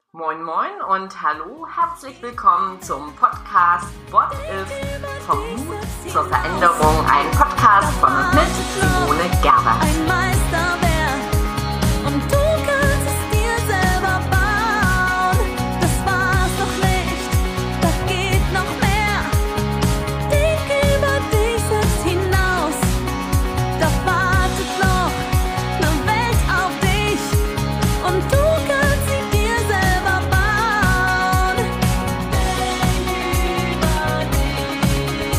Moin Moin und hallo, herzlich willkommen zum Podcast What If? Vom Mut zur Veränderung, ein Podcast von und mit Simone Gerbert. Ein Meisterwerk und du kannst es dir selber bauen. Das war's noch nicht, da geht noch mehr. Denk über dich selbst hinaus, da wartet noch eine Welt auf dich und du kannst sie dir selber bauen. Denk über dich,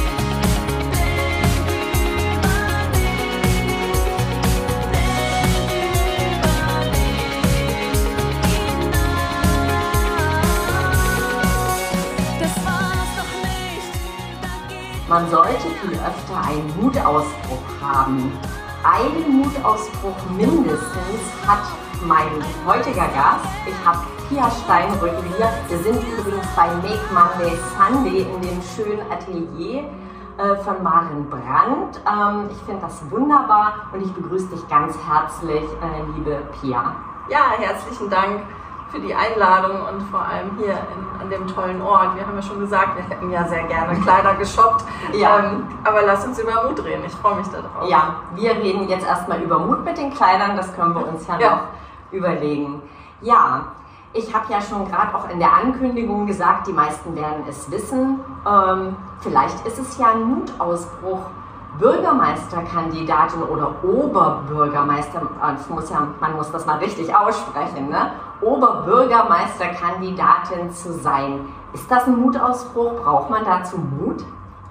das war's noch nicht, da geht Man sollte viel öfter einen Mutausbruch haben. Einen Mutausbruch mindestens hat mein heutiger Gast. Ich habe Pia Steinrücken hier. Wir sind übrigens bei Make Monday Sunday in dem schönen Atelier von Maren Brandt. Ich finde das wunderbar und ich begrüße dich ganz herzlich, liebe Pia. Ja, herzlichen Dank für die Einladung und vor allem hier an dem tollen Ort. Wir haben ja schon gesagt, wir hätten ja sehr gerne Kleider geshoppt, Ja. aber lass uns über Mut reden. Ich freue mich darauf. Ja, wir reden jetzt erstmal über Mut mit den Kleidern, das können wir uns ja Ja. noch überlegen. Ja, ich habe ja schon gerade auch in der Ankündigung gesagt, die meisten werden es wissen. Vielleicht ist es ja ein Mutausbruch, Bürgermeisterkandidatin oder Oberbürgermeister, man muss das mal richtig aussprechen, ne? Oberbürgermeisterkandidatin zu sein. Ist das ein Mutausbruch? Braucht man dazu Mut?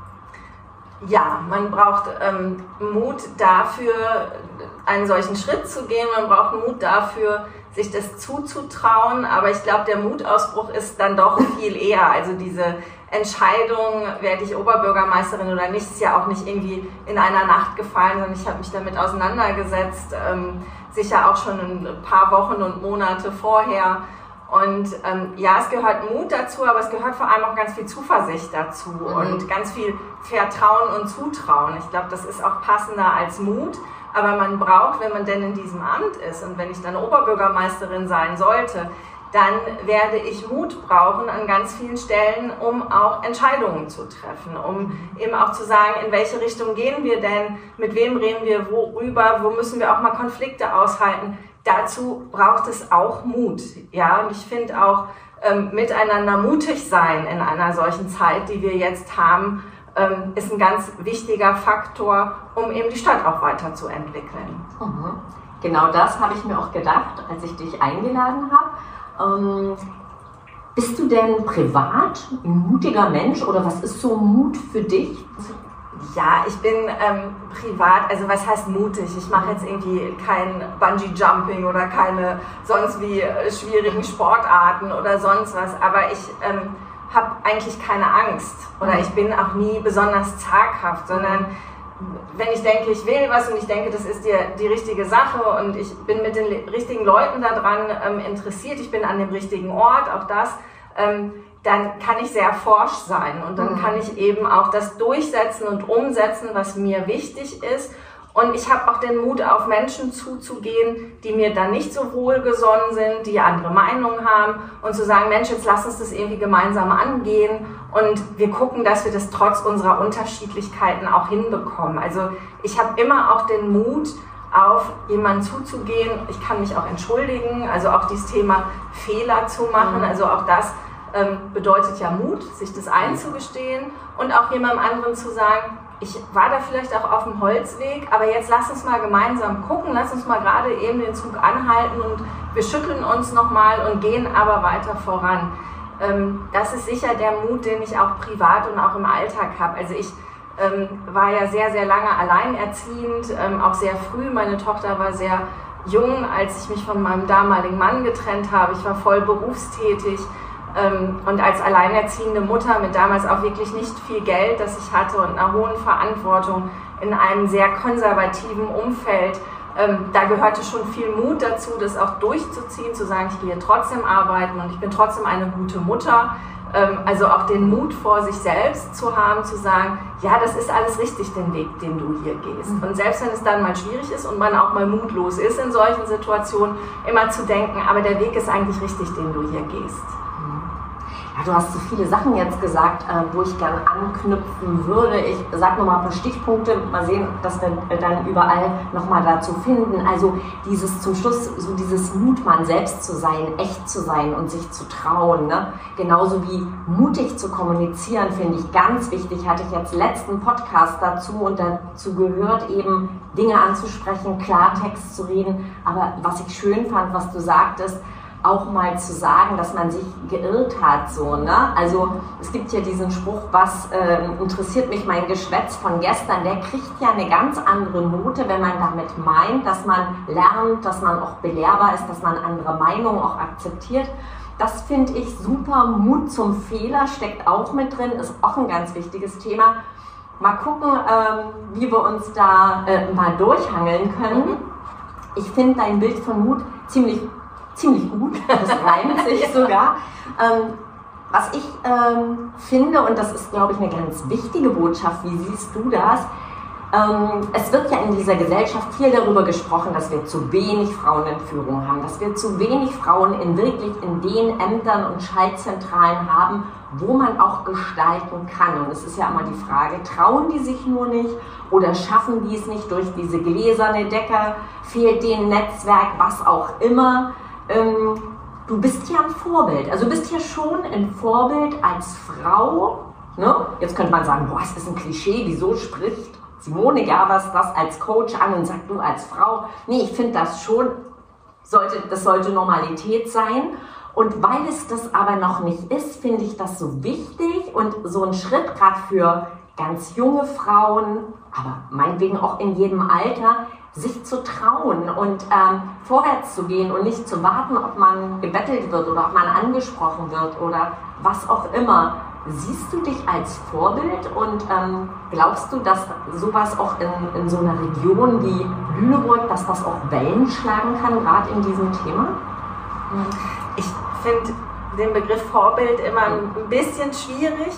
Ja, man braucht Mut dafür, einen solchen Schritt zu gehen. Man braucht Mut dafür, sich das zuzutrauen. Aber ich glaube, der Mutausbruch ist dann doch viel eher. Also diese Entscheidung, werde ich Oberbürgermeisterin oder nicht, ist ja auch nicht irgendwie in einer Nacht gefallen, sondern ich habe mich damit auseinandergesetzt, sicher auch schon ein paar Wochen und Monate vorher. Und ja, es gehört Mut dazu, aber es gehört vor allem auch ganz viel Zuversicht dazu und ganz viel Vertrauen und Zutrauen. Ich glaube, das ist auch passender als Mut, aber man braucht, wenn man denn in diesem Amt ist und wenn ich dann Oberbürgermeisterin sein sollte, dann werde ich Mut brauchen an ganz vielen Stellen, um auch Entscheidungen zu treffen, um eben auch zu sagen, in welche Richtung gehen wir denn, mit wem reden wir worüber, wo müssen wir auch mal Konflikte aushalten. Dazu braucht es auch Mut. Ja, und ich finde auch miteinander mutig sein in einer solchen Zeit, die wir jetzt haben, ist ein ganz wichtiger Faktor, um eben die Stadt auch weiterzuentwickeln. Mhm. Genau das habe ich mir auch gedacht, als ich dich eingeladen habe. Bist du denn privat ein mutiger Mensch oder was ist so Mut für dich? Ja, ich bin privat, also was heißt mutig? Ich mache jetzt irgendwie kein Bungee-Jumping oder keine sonst wie schwierigen Sportarten oder sonst was, aber ich habe eigentlich keine Angst oder ich bin auch nie besonders zaghaft, sondern wenn ich denke, ich will was und ich denke, das ist die richtige Sache und ich bin mit den richtigen Leuten daran interessiert, ich bin an dem richtigen Ort, auch das, dann kann ich sehr forsch sein und dann kann ich eben auch das durchsetzen und umsetzen, was mir wichtig ist. Und ich habe auch den Mut, auf Menschen zuzugehen, die mir dann nicht so wohlgesonnen sind, die andere Meinungen haben und zu sagen, Mensch, jetzt lass uns das irgendwie gemeinsam angehen und wir gucken, dass wir das trotz unserer Unterschiedlichkeiten auch hinbekommen. Also ich habe immer auch den Mut, auf jemanden zuzugehen. Ich kann mich auch entschuldigen, also auch dieses Thema Fehler zu machen, also auch das bedeutet ja Mut, sich das einzugestehen und auch jemandem anderen zu sagen, ich war da vielleicht auch auf dem Holzweg, aber jetzt lass uns mal gemeinsam gucken, lass uns mal gerade eben den Zug anhalten und wir schütteln uns nochmal und gehen aber weiter voran. Das ist sicher der Mut, den ich auch privat und auch im Alltag habe. Also ich war ja sehr, sehr lange alleinerziehend, auch sehr früh. Meine Tochter war sehr jung, als ich mich von meinem damaligen Mann getrennt habe. Ich war voll berufstätig. Und als alleinerziehende Mutter mit damals auch wirklich nicht viel Geld, das ich hatte und einer hohen Verantwortung in einem sehr konservativen Umfeld, Da gehörte schon viel Mut dazu, das auch durchzuziehen, zu sagen, ich gehe trotzdem arbeiten und ich bin trotzdem eine gute Mutter. Also auch den Mut vor sich selbst zu haben, zu sagen, ja, das ist alles richtig, den Weg, den du hier gehst. Und selbst wenn es dann mal schwierig ist und man auch mal mutlos ist in solchen Situationen, immer zu denken, aber der Weg ist eigentlich richtig, den du hier gehst. Ja, du hast so viele Sachen jetzt gesagt, wo ich gerne anknüpfen würde. Ich sage nochmal ein paar Stichpunkte, mal sehen, dass wir dann überall nochmal dazu finden. Also dieses zum Schluss, so dieses Mut, man selbst zu sein, echt zu sein und sich zu trauen. Ne? Genauso wie mutig zu kommunizieren, finde ich ganz wichtig. Hatte ich jetzt letzten Podcast dazu und dazu gehört eben Dinge anzusprechen, Klartext zu reden. Aber was ich schön fand, was du sagtest, auch mal zu sagen, dass man sich geirrt hat, so, ne? Also es gibt ja diesen Spruch, was interessiert mich mein Geschwätz von gestern, der kriegt ja eine ganz andere Note, wenn man damit meint, dass man lernt, dass man auch belehrbar ist, dass man andere Meinungen auch akzeptiert. Das finde ich super. Mut zum Fehler steckt auch mit drin, ist auch ein ganz wichtiges Thema. Mal gucken, wie wir uns da mal durchhangeln können. Ich finde dein Bild von Mut ziemlich gut, das reimt sich sogar. Was ich finde, und das ist, glaube ich, eine ganz wichtige Botschaft, wie siehst du das? Es wird ja in dieser Gesellschaft viel darüber gesprochen, dass wir zu wenig Frauen in Führung haben, dass wir zu wenig Frauen wirklich in den Ämtern und Schaltzentralen haben, wo man auch gestalten kann. Und es ist ja immer die Frage, trauen die sich nur nicht oder schaffen die es nicht durch diese gläserne Decke, fehlt denen Netzwerk, was auch immer. Du bist ja ein Vorbild, also du bist ja schon ein Vorbild als Frau. Ne? Jetzt könnte man sagen, boah, das ist ein Klischee, wieso spricht Simone Gervers das als Coach an und sagt, du als Frau? Nee, ich finde das schon, das sollte Normalität sein. Und weil es das aber noch nicht ist, finde ich das so wichtig und so ein Schritt gerade für ganz junge Frauen, aber meinetwegen auch in jedem Alter, sich zu trauen und vorwärts zu gehen und nicht zu warten, ob man gebettelt wird oder ob man angesprochen wird oder was auch immer. Siehst du dich als Vorbild und glaubst du, dass sowas auch in so einer Region wie Lüneburg, dass das auch Wellen schlagen kann, gerade in diesem Thema? Ich finde den Begriff Vorbild immer ein bisschen schwierig.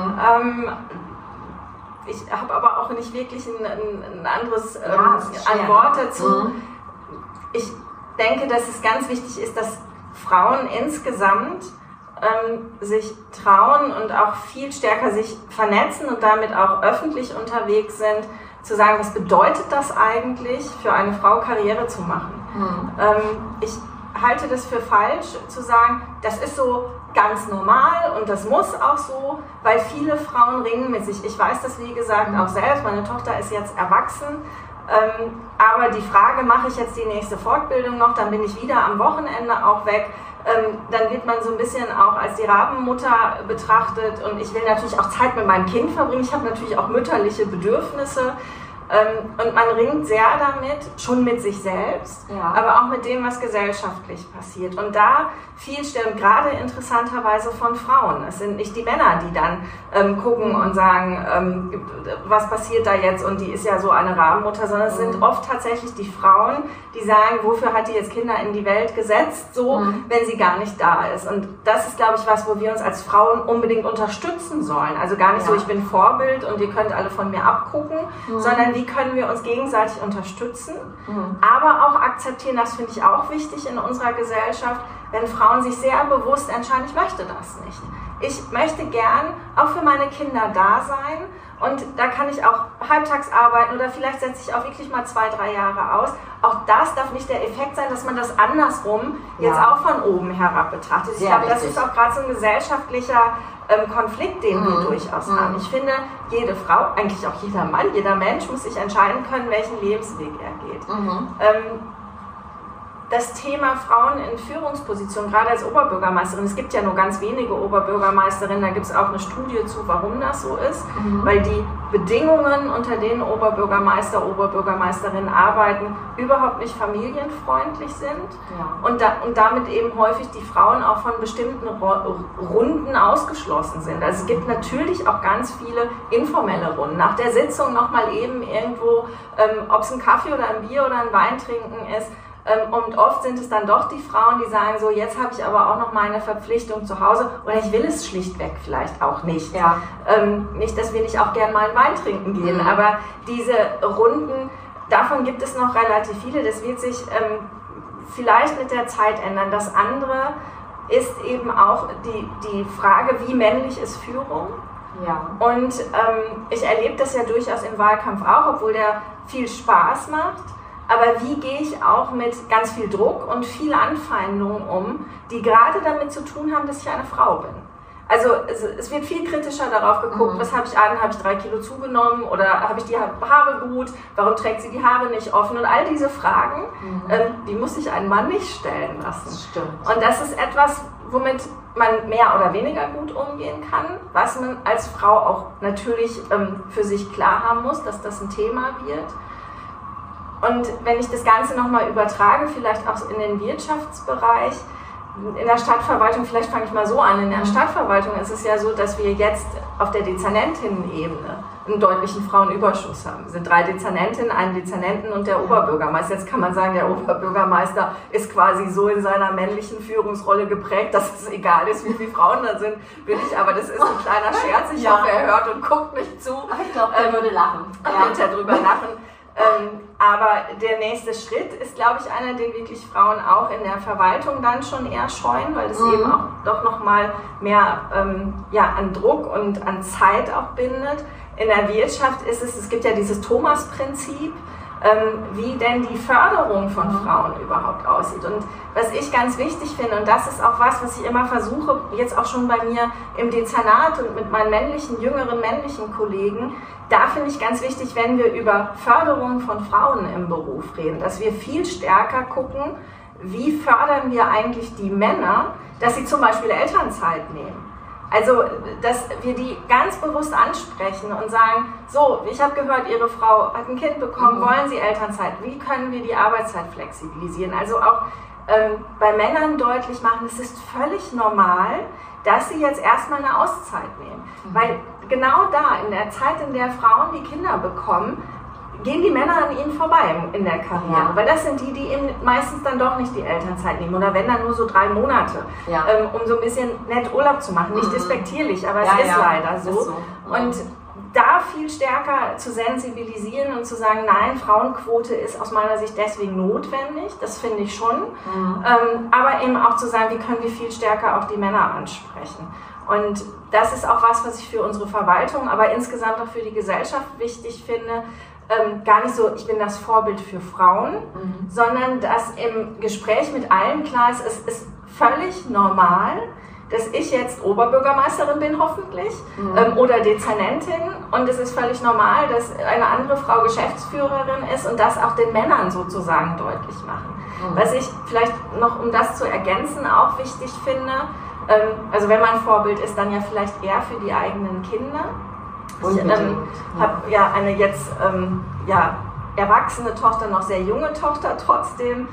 Ich habe aber auch nicht wirklich ein anderes ein Wort dazu. Ich denke, dass es ganz wichtig ist, dass Frauen insgesamt sich trauen und auch viel stärker sich vernetzen und damit auch öffentlich unterwegs sind, zu sagen, was bedeutet das eigentlich für eine Frau, Karriere zu machen. Ich halte das für falsch, zu sagen, das ist so ganz normal und das muss auch so, weil viele Frauen ringen mit sich. Ich weiß das, wie gesagt, auch selbst. Meine Tochter ist jetzt erwachsen, aber die Frage, mache ich jetzt die nächste Fortbildung noch, dann bin ich wieder am Wochenende auch weg. Dann wird man so ein bisschen auch als die Rabenmutter betrachtet und ich will natürlich auch Zeit mit meinem Kind verbringen. Ich habe natürlich auch mütterliche Bedürfnisse. Und man ringt sehr damit, schon mit sich selbst, aber auch mit dem, was gesellschaftlich passiert. Und da viel stimmt, gerade interessanterweise von Frauen. Es sind nicht die Männer, die dann gucken und sagen, was passiert da jetzt und die ist ja so eine Rabenmutter, sondern es sind oft tatsächlich die Frauen, die sagen, wofür hat die jetzt Kinder in die Welt gesetzt, so, wenn sie gar nicht da ist. Und das ist, glaube ich, was, wo wir uns als Frauen unbedingt unterstützen sollen. Also gar nicht so, ich bin Vorbild und ihr könnt alle von mir abgucken, sondern wie können wir uns gegenseitig unterstützen, aber auch akzeptieren, das finde ich auch wichtig in unserer Gesellschaft, wenn Frauen sich sehr bewusst entscheiden, ich möchte das nicht. Ich möchte gern auch für meine Kinder da sein und da kann ich auch halbtags arbeiten oder vielleicht setze ich auch wirklich mal 2-3 Jahre aus. Auch das darf nicht der Effekt sein, dass man das andersrum jetzt auch von oben herab betrachtet. Ich glaube, das ist auch gerade so ein gesellschaftlicher Konflikt, den wir durchaus haben. Ich finde, jede Frau, eigentlich auch jeder Mann, jeder Mensch muss sich entscheiden können, welchen Lebensweg er geht. das Thema Frauen in Führungspositionen, gerade als Oberbürgermeisterin, es gibt ja nur ganz wenige Oberbürgermeisterinnen, da gibt es auch eine Studie zu, warum das so ist, weil die Bedingungen, unter denen Oberbürgermeister, Oberbürgermeisterinnen arbeiten, überhaupt nicht familienfreundlich sind und damit eben häufig die Frauen auch von bestimmten Runden ausgeschlossen sind. Also es gibt natürlich auch ganz viele informelle Runden. Nach der Sitzung nochmal eben irgendwo, ob es ein Kaffee oder ein Bier oder ein Wein trinken ist, und oft sind es dann doch die Frauen, die sagen so, jetzt habe ich aber auch noch meine Verpflichtung zu Hause oder ich will es schlichtweg vielleicht auch nicht. Ja. Nicht, dass wir nicht auch gern mal einen Wein trinken gehen, aber diese Runden, davon gibt es noch relativ viele. Das wird sich vielleicht mit der Zeit ändern. Das andere ist eben auch die Frage, wie männlich ist Führung? Ja. Und ich erlebe das ja durchaus im Wahlkampf auch, obwohl der viel Spaß macht. Aber wie gehe ich auch mit ganz viel Druck und viel Anfeindungen um, die gerade damit zu tun haben, dass ich eine Frau bin? Also es wird viel kritischer darauf geguckt, was habe ich an, habe ich 3 Kilo zugenommen oder habe ich die Haare gut, warum trägt sie die Haare nicht offen? Und all diese Fragen, die muss sich ein Mann nicht stellen lassen. Das stimmt. Und das ist etwas, womit man mehr oder weniger gut umgehen kann, was man als Frau auch natürlich für sich klar haben muss, dass das ein Thema wird. Und wenn ich das Ganze nochmal übertrage, vielleicht auch in den Wirtschaftsbereich, in der Stadtverwaltung, vielleicht fange ich mal so an, in der Stadtverwaltung ist es ja so, dass wir jetzt auf der Dezernentinnen-Ebene einen deutlichen Frauenüberschuss haben. Es sind 3 Dezernentinnen, einen Dezernenten und der Oberbürgermeister. Jetzt kann man sagen, der Oberbürgermeister ist quasi so in seiner männlichen Führungsrolle geprägt, dass es egal ist, wie viele Frauen da sind, bin ich, aber das ist ein kleiner Scherz. Ich hoffe, er hört und guckt nicht zu. Ich glaube, er würde lachen. Er wird ja drüber lachen. Aber der nächste Schritt ist, glaube ich, einer, den wirklich Frauen auch in der Verwaltung dann schon eher scheuen, weil es eben auch doch nochmal mehr an Druck und an Zeit auch bindet. In der Wirtschaft ist es gibt ja dieses Thomas-Prinzip, wie denn die Förderung von Frauen überhaupt aussieht. Und was ich ganz wichtig finde, und das ist auch was ich immer versuche, jetzt auch schon bei mir im Dezernat und mit meinen jüngeren männlichen Kollegen, da finde ich ganz wichtig, wenn wir über Förderung von Frauen im Beruf reden, dass wir viel stärker gucken, wie fördern wir eigentlich die Männer, dass sie zum Beispiel Elternzeit nehmen. Also, dass wir die ganz bewusst ansprechen und sagen, so, ich habe gehört, Ihre Frau hat ein Kind bekommen, wollen Sie Elternzeit? Wie können wir die Arbeitszeit flexibilisieren? Also auch bei Männern deutlich machen, es ist völlig normal, dass sie jetzt erstmal eine Auszeit nehmen. Weil genau da, in der Zeit, in der Frauen die Kinder bekommen, gehen die Männer an ihnen vorbei in der Karriere. Weil das sind die eben meistens dann doch nicht die Elternzeit nehmen. Oder wenn dann nur so 3 Monate, um so ein bisschen nett Urlaub zu machen. Nicht despektierlich, aber es ist leider so. Ist so. Und da viel stärker zu sensibilisieren und zu sagen, nein, Frauenquote ist aus meiner Sicht deswegen notwendig, das finde ich schon. Aber eben auch zu sagen, wie können wir viel stärker auch die Männer ansprechen. Und das ist auch was ich für unsere Verwaltung, aber insgesamt auch für die Gesellschaft wichtig finde. Gar nicht so, ich bin das Vorbild für Frauen, sondern dass im Gespräch mit allen klar ist, es ist völlig normal, dass ich jetzt Oberbürgermeisterin bin, hoffentlich, oder Dezernentin, und es ist völlig normal, dass eine andere Frau Geschäftsführerin ist und das auch den Männern sozusagen deutlich machen. Was ich vielleicht noch, um das zu ergänzen, auch wichtig finde, also wenn man Vorbild ist, dann ja vielleicht eher für die eigenen Kinder. Ich habe ja eine jetzt erwachsene Tochter, noch sehr junge Tochter trotzdem,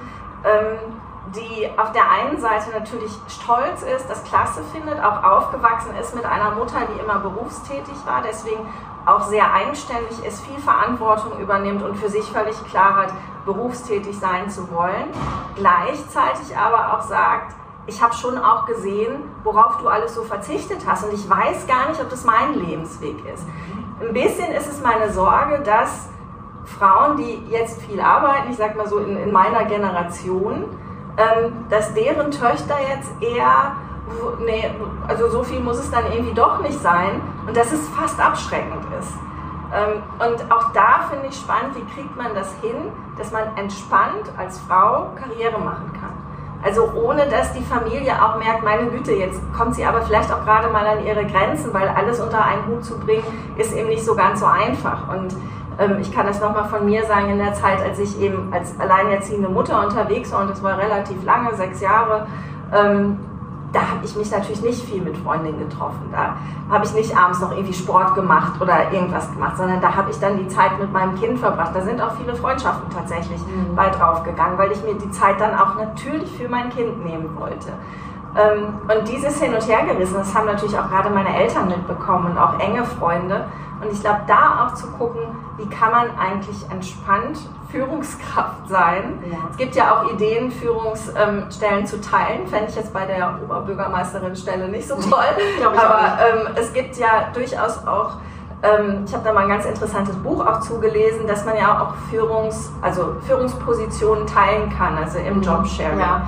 die auf der einen Seite natürlich stolz ist, das klasse findet, auch aufgewachsen ist mit einer Mutter, die immer berufstätig war, deswegen auch sehr eigenständig ist, viel Verantwortung übernimmt und für sich völlig klar hat, berufstätig sein zu wollen. Gleichzeitig aber auch sagt, ich habe schon auch gesehen, worauf du alles so verzichtet hast und ich weiß gar nicht, ob das mein Lebensweg ist. Ein bisschen ist es meine Sorge, dass Frauen, die jetzt viel arbeiten, ich sag mal so in meiner Generation, dass deren Töchter jetzt eher, also so viel muss es dann irgendwie doch nicht sein und dass es fast abschreckend ist. Und auch da finde ich spannend, wie kriegt man das hin, dass man entspannt als Frau Karriere machen kann. Also ohne, dass die Familie auch merkt, meine Güte, jetzt kommt sie aber vielleicht auch gerade mal an ihre Grenzen, weil alles unter einen Hut zu bringen, ist eben nicht so ganz so einfach. Und Ich kann das nochmal von mir sagen, in der Zeit, als ich eben als alleinerziehende Mutter unterwegs war, und das war relativ lange, 6 Jahre, da habe ich mich natürlich nicht viel mit Freundinnen getroffen. Da habe ich nicht abends noch irgendwie Sport gemacht oder irgendwas gemacht, sondern da habe ich dann die Zeit mit meinem Kind verbracht. Da sind auch viele Freundschaften tatsächlich bei draufgegangen, weil ich mir die Zeit dann auch natürlich für mein Kind nehmen wollte. Und dieses Hin- und Hergerissen, das haben natürlich auch gerade meine Eltern mitbekommen und auch enge Freunde. Und ich glaube, da auch zu gucken, wie kann man eigentlich entspannt Führungskraft sein. Ja. Es gibt ja auch Ideen, Führungsstellen zu teilen. Fände ich jetzt bei der Oberbürgermeisterin-Stelle nicht so toll. Aber es gibt ja durchaus auch, ich habe da mal ein ganz interessantes Buch auch zugelesen, dass man ja auch Führungspositionen teilen kann, also im Jobsharing. Ja.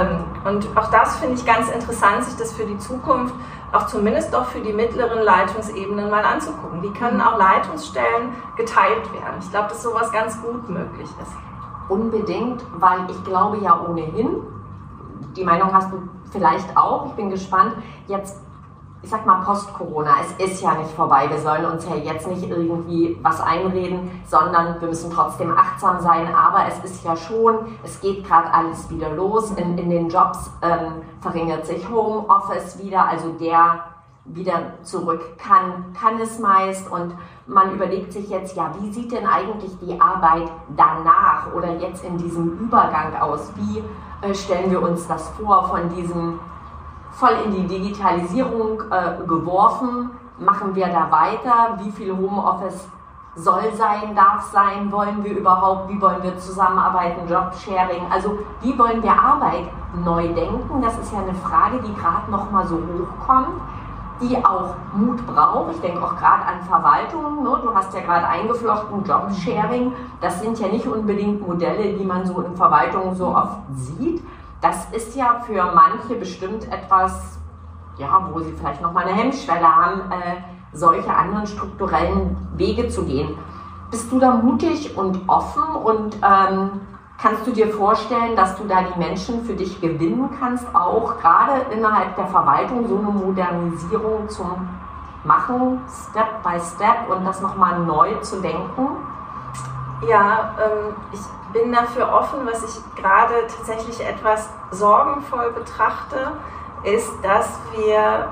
Und auch das finde ich ganz interessant, sich das für die Zukunft, auch zumindest doch für die mittleren Leitungsebenen mal anzugucken. Wie können auch Leitungsstellen geteilt werden? Ich glaube, dass sowas ganz gut möglich ist. Unbedingt, weil ich glaube ja ohnehin, die Meinung hast du vielleicht auch, ich bin gespannt, jetzt, ich sag mal Post-Corona, es ist ja nicht vorbei, wir sollen uns ja jetzt nicht irgendwie was einreden, sondern wir müssen trotzdem achtsam sein, aber es ist ja schon, es geht gerade alles wieder los, in den Jobs verringert sich Homeoffice wieder, also der wieder zurück kann es meist und man überlegt sich jetzt, ja, wie sieht denn eigentlich die Arbeit danach oder jetzt in diesem Übergang aus, wie stellen wir uns das vor, von diesem voll in die Digitalisierung geworfen, machen wir da weiter, wie viel Homeoffice soll sein, darf sein, wollen wir überhaupt, wie wollen wir zusammenarbeiten, Jobsharing, also wie wollen wir Arbeit neu denken, das ist ja eine Frage, die gerade noch mal so hochkommt, die auch Mut braucht, ich denke auch gerade an Verwaltungen, ne? Du hast ja gerade eingeflochten, Jobsharing, das sind ja nicht unbedingt Modelle, die man so in Verwaltungen so oft sieht. Das ist ja für manche bestimmt etwas, ja, wo sie vielleicht noch mal eine Hemmschwelle haben, solche anderen strukturellen Wege zu gehen. Bist du da mutig und offen und kannst du dir vorstellen, dass du da die Menschen für dich gewinnen kannst, auch gerade innerhalb der Verwaltung so eine Modernisierung zu machen, Step by Step und das noch mal neu zu denken? Ja, ich bin dafür offen. Was ich gerade tatsächlich etwas sorgenvoll betrachte, ist, dass wir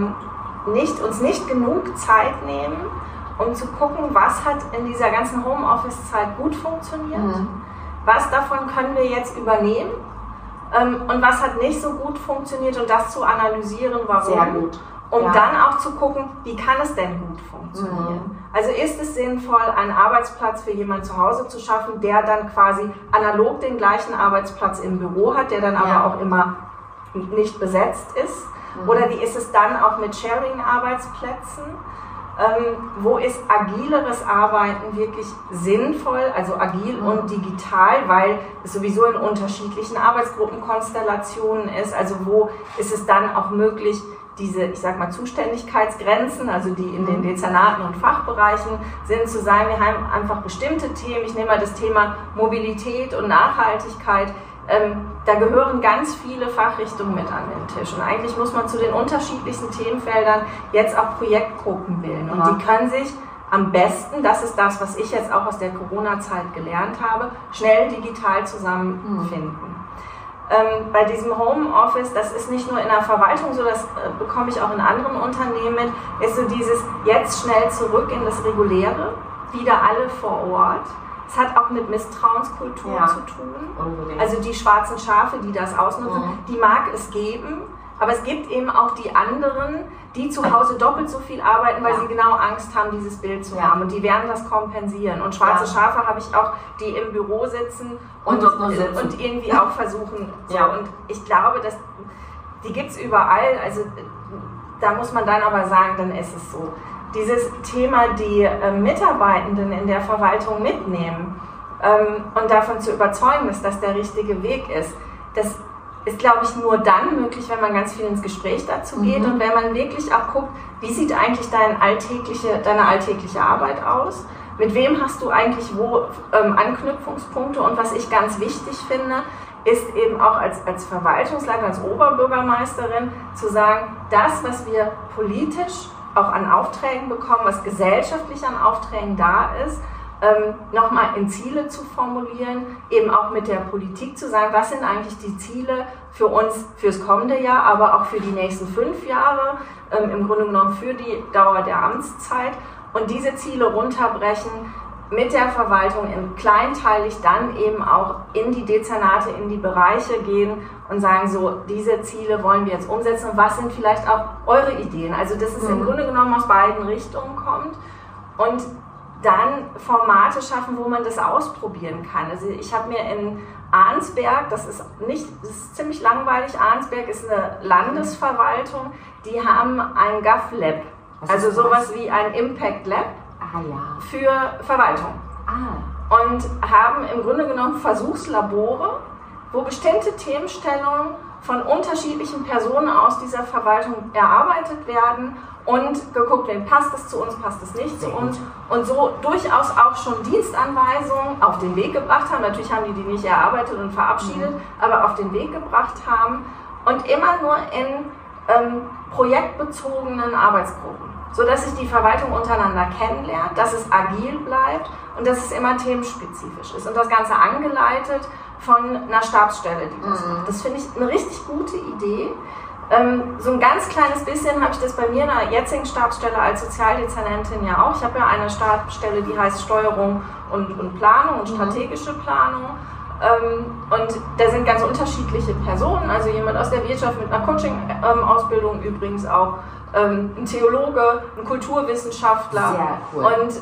uns nicht genug Zeit nehmen, um zu gucken, was hat in dieser ganzen Homeoffice-Zeit gut funktioniert, was davon können wir jetzt übernehmen und was hat nicht so gut funktioniert und das zu analysieren, warum. Sehr gut. Um dann auch zu gucken, wie kann es denn gut funktionieren. Also ist es sinnvoll, einen Arbeitsplatz für jemanden zu Hause zu schaffen, der dann quasi analog den gleichen Arbeitsplatz im Büro hat, der dann aber auch immer nicht besetzt ist? Oder wie ist es dann auch mit Sharing-Arbeitsplätzen? Wo ist agileres Arbeiten wirklich sinnvoll, also agil und digital, weil es sowieso in unterschiedlichen Arbeitsgruppenkonstellationen ist, also wo ist es dann auch möglich, diese, ich sag mal, Zuständigkeitsgrenzen, also die in den Dezernaten und Fachbereichen sind, zu sagen, wir haben einfach bestimmte Themen, ich nehme mal das Thema Mobilität und Nachhaltigkeit, da gehören ganz viele Fachrichtungen mit an den Tisch und eigentlich muss man zu den unterschiedlichsten Themenfeldern jetzt auch Projektgruppen bilden und die können sich am besten, das ist das, was ich jetzt auch aus der Corona-Zeit gelernt habe, schnell digital zusammenfinden. Bei diesem Homeoffice, das ist nicht nur in der Verwaltung so, das bekomme ich auch in anderen Unternehmen mit, ist so dieses jetzt schnell zurück in das Reguläre, wieder alle vor Ort. Es hat auch mit Misstrauenskultur zu tun. Unbedingt. Also die schwarzen Schafe, die das ausnutzen, die mag es geben, aber es gibt eben auch die anderen, die zu Hause doppelt so viel arbeiten, weil sie genau Angst haben, dieses Bild zu haben und die werden das kompensieren. Und schwarze Schafe habe ich auch, die im Büro sitzen und irgendwie auch versuchen. So. Und ich glaube, dass die gibt es überall, also da muss man dann aber sagen, dann ist es so. Dieses Thema, die Mitarbeitenden in der Verwaltung mitnehmen und davon zu überzeugen, dass das der richtige Weg ist, das ist, glaube ich, nur dann möglich, wenn man ganz viel ins Gespräch dazu geht und wenn man wirklich auch guckt, wie sieht eigentlich deine alltägliche Arbeit aus, mit wem hast du eigentlich wo Anknüpfungspunkte und was ich ganz wichtig finde, ist eben auch als Verwaltungsleiter, als Oberbürgermeisterin zu sagen, das, was wir politisch auch an Aufträgen bekommen, was gesellschaftlich an Aufträgen da ist, nochmal in Ziele zu formulieren, eben auch mit der Politik zu sagen, was sind eigentlich die Ziele für uns fürs kommende Jahr, aber auch für die nächsten 5 Jahre, im Grunde genommen für die Dauer der Amtszeit und diese Ziele runterbrechen, mit der Verwaltung kleinteilig dann eben auch in die Dezernate, in die Bereiche gehen und sagen, so, diese Ziele wollen wir jetzt umsetzen und was sind vielleicht auch eure Ideen? Also, dass es im Grunde genommen aus beiden Richtungen kommt und dann Formate schaffen, wo man das ausprobieren kann. Also, ich habe mir in Arnsberg, das ist ziemlich langweilig, Arnsberg ist eine Landesverwaltung, die haben ein GovLab, also sowas wie ein Impact Lab. Für Verwaltung. Und haben im Grunde genommen Versuchslabore, wo bestimmte Themenstellungen von unterschiedlichen Personen aus dieser Verwaltung erarbeitet werden und geguckt werden, passt es zu uns, passt es nicht zu uns und so durchaus auch schon Dienstanweisungen auf den Weg gebracht haben. Natürlich haben die nicht erarbeitet und verabschiedet, aber auf den Weg gebracht haben und immer nur in projektbezogenen Arbeitsgruppen, sodass sich die Verwaltung untereinander kennenlernt, dass es agil bleibt und dass es immer themenspezifisch ist. Und das Ganze angeleitet von einer Stabsstelle, die das macht. Das finde ich eine richtig gute Idee. So ein ganz kleines bisschen habe ich das bei mir in der jetzigen Stabsstelle als Sozialdezernentin ja auch. Ich habe ja eine Stabsstelle, die heißt Steuerung und Planung und strategische Planung. Und da sind ganz unterschiedliche Personen, also jemand aus der Wirtschaft mit einer Coaching-Ausbildung übrigens auch, ein Theologe, ein Kulturwissenschaftler. Sehr cool. Und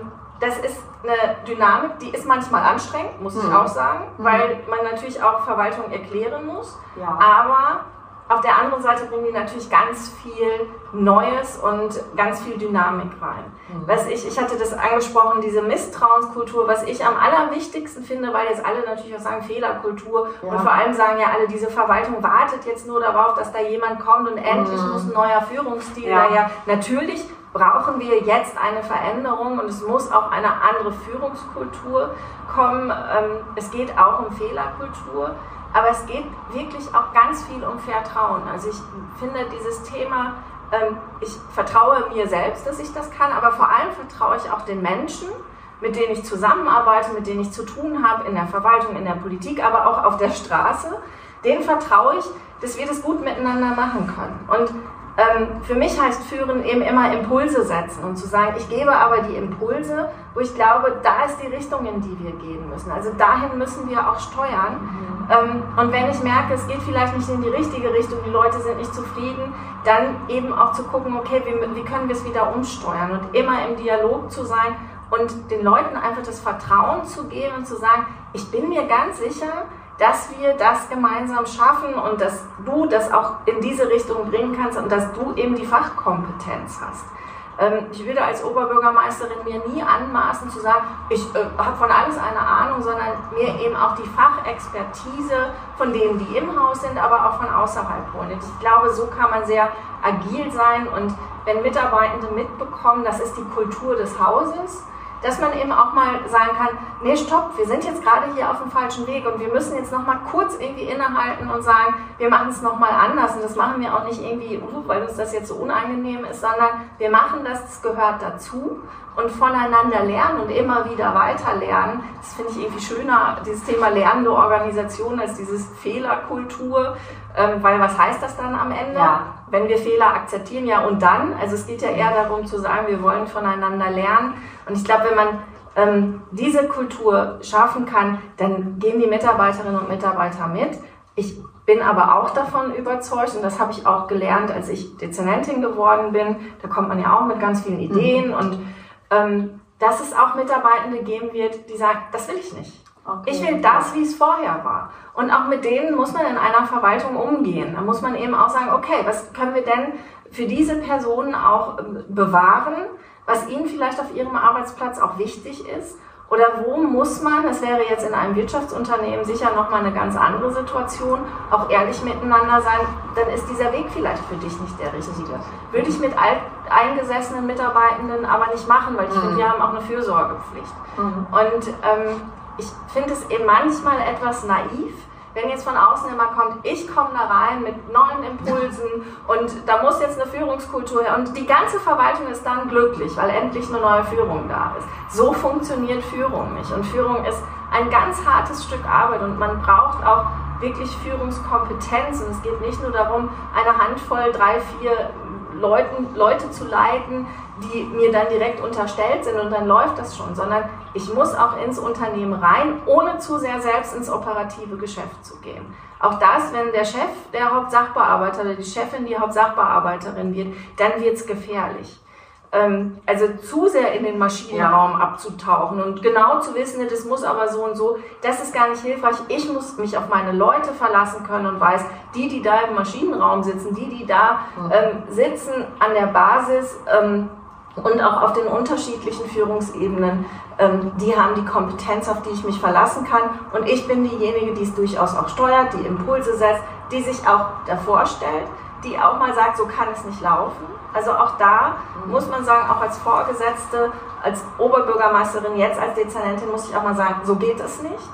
das ist eine Dynamik, die ist manchmal anstrengend, muss ich auch sagen, weil man natürlich auch Verwaltung erklären muss. Ja. Aber auf der anderen Seite bringen die natürlich ganz viel Neues und ganz viel Dynamik rein. Ich hatte das angesprochen, diese Misstrauenskultur, was ich am allerwichtigsten finde, weil jetzt alle natürlich auch sagen Fehlerkultur und vor allem sagen ja alle, diese Verwaltung wartet jetzt nur darauf, dass da jemand kommt und endlich muss ein neuer Führungsstil daher. Natürlich brauchen wir jetzt eine Veränderung und es muss auch eine andere Führungskultur kommen. Es geht auch um Fehlerkultur. Aber es geht wirklich auch ganz viel um Vertrauen. Also ich finde dieses Thema, ich vertraue mir selbst, dass ich das kann, aber vor allem vertraue ich auch den Menschen, mit denen ich zusammenarbeite, mit denen ich zu tun habe, in der Verwaltung, in der Politik, aber auch auf der Straße. Denen vertraue ich, dass wir das gut miteinander machen können. Und für mich heißt Führen eben immer Impulse setzen und zu sagen, ich gebe aber die Impulse, wo ich glaube, da ist die Richtung, in die wir gehen müssen. Also dahin müssen wir auch steuern. Und wenn ich merke, es geht vielleicht nicht in die richtige Richtung, die Leute sind nicht zufrieden, dann eben auch zu gucken, okay, wie können wir es wieder umsteuern und immer im Dialog zu sein und den Leuten einfach das Vertrauen zu geben und zu sagen, ich bin mir ganz sicher, dass wir das gemeinsam schaffen und dass du das auch in diese Richtung bringen kannst und dass du eben die Fachkompetenz hast. Ich würde als Oberbürgermeisterin mir nie anmaßen zu sagen, ich habe von alles eine Ahnung, sondern mir eben auch die Fachexpertise von denen, die im Haus sind, aber auch von außerhalb holen. Und ich glaube, so kann man sehr agil sein und wenn Mitarbeitende mitbekommen, das ist die Kultur des Hauses, dass man eben auch mal sagen kann, nee, stopp, wir sind jetzt gerade hier auf dem falschen Weg und wir müssen jetzt noch mal kurz irgendwie innehalten und sagen, wir machen es noch mal anders und das machen wir auch nicht irgendwie, weil uns das jetzt so unangenehm ist, sondern wir machen das, das gehört dazu und voneinander lernen und immer wieder weiter lernen. Das finde ich irgendwie schöner, dieses Thema lernende Organisation als dieses Fehlerkultur, weil was heißt das dann am Ende? Ja. Wenn wir Fehler akzeptieren, ja und dann, also es geht ja eher darum zu sagen, wir wollen voneinander lernen und ich glaube, wenn man diese Kultur schaffen kann, dann gehen die Mitarbeiterinnen und Mitarbeiter mit. Ich bin aber auch davon überzeugt und das habe ich auch gelernt, als ich Dezernentin geworden bin, da kommt man ja auch mit ganz vielen Ideen und dass es auch Mitarbeitende geben wird, die sagen, das will ich nicht. Okay. Ich will das, wie es vorher war. Und auch mit denen muss man in einer Verwaltung umgehen. Da muss man eben auch sagen, okay, was können wir denn für diese Personen auch bewahren, was ihnen vielleicht auf ihrem Arbeitsplatz auch wichtig ist? Oder wo muss man, das wäre jetzt in einem Wirtschaftsunternehmen sicher nochmal eine ganz andere Situation, auch ehrlich miteinander sein, dann ist dieser Weg vielleicht für dich nicht der richtige. Würde ich mit alteingesessenen Mitarbeitenden aber nicht machen, weil ich finde, wir haben auch eine Fürsorgepflicht. Und ich finde es eben manchmal etwas naiv, wenn jetzt von außen immer kommt, ich komme da rein mit neuen Impulsen und da muss jetzt eine Führungskultur her und die ganze Verwaltung ist dann glücklich, weil endlich eine neue Führung da ist. So funktioniert Führung nicht und Führung ist ein ganz hartes Stück Arbeit und man braucht auch wirklich Führungskompetenz und es geht nicht nur darum, eine Handvoll, 3, 4 Leute zu leiten, die mir dann direkt unterstellt sind und dann läuft das schon, sondern ich muss auch ins Unternehmen rein, ohne zu sehr selbst ins operative Geschäft zu gehen. Auch das, wenn der Chef der Hauptsachbearbeiter oder die Chefin die Hauptsachbearbeiterin wird, dann wird es gefährlich. Also zu sehr in den Maschinenraum abzutauchen und genau zu wissen, das muss aber so und so, das ist gar nicht hilfreich. Ich muss mich auf meine Leute verlassen können und weiß, die da im Maschinenraum sitzen, die da sitzen an der Basis und auch auf den unterschiedlichen Führungsebenen, die haben die Kompetenz, auf die ich mich verlassen kann und ich bin diejenige, die es durchaus auch steuert, die Impulse setzt, die sich auch davor stellt, die auch mal sagt, so kann es nicht laufen. Also auch da muss man sagen, auch als Vorgesetzte, als Oberbürgermeisterin, jetzt als Dezernentin muss ich auch mal sagen, so geht es nicht.